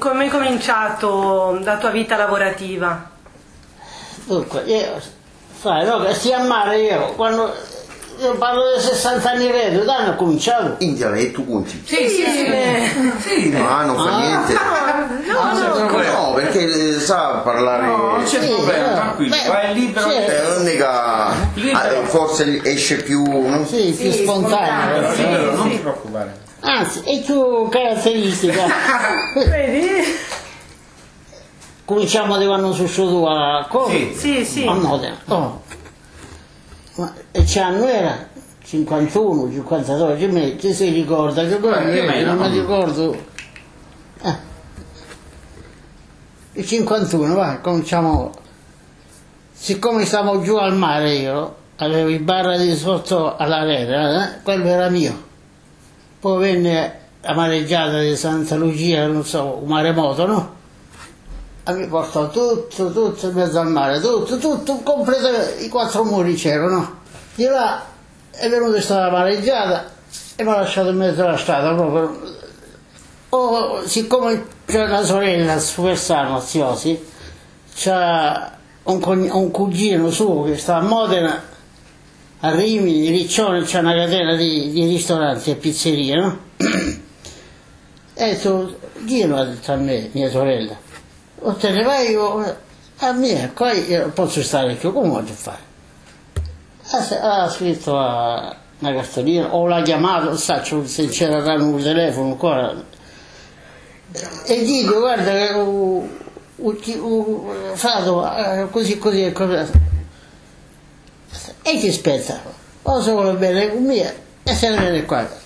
come hai cominciato la tua vita lavorativa? Dunque, sai, no, che stia a mare quando io parlo di 60 anni retro, danno ho cominciato. India, e tu conti? Sì. No, non fa niente. No, perché sa parlare. No, non c'è problema, tranquillo, vai libero. Non è che forse esce più. No? Sì, più spontaneo. Libero, non ti preoccupare. Anzi, è più caratteristica. Vedi? Cominciamo di quando sono uscito a Como. Sì. A Modena. Oh. Ma che anno era? 51, 52, ci si ricorda che poi non mi ricordo. Il 51, vai, cominciamo. Siccome stavo giù al mare io, avevo il bar di sotto all'arena, quello era mio. Poi venne la mareggiata di Santa Lucia, non so, un maremoto, no? E mi portò tutto in mezzo al mare, tutto, compreso i 4 muri c'erano. Di là è venuta questa mareggiata e mi ha lasciato in mezzo alla strada proprio. Siccome c'è una sorella super sana, ziosi, c'ha un cugino suo che sta a Modena, a Rimini, Riccione, c'è una catena di ristoranti e pizzerie, no? E tu, Gino, ha detto a me, mia sorella, o te ne vai a me, qua io non posso stare più, come voglio fare? Ha scritto a una cartolina, o l'ha chiamato, non so se c'era un telefono ancora, e dico, guarda che fatto così e così, e ti aspetta, o se vuole bene con me, e se ne viene qua.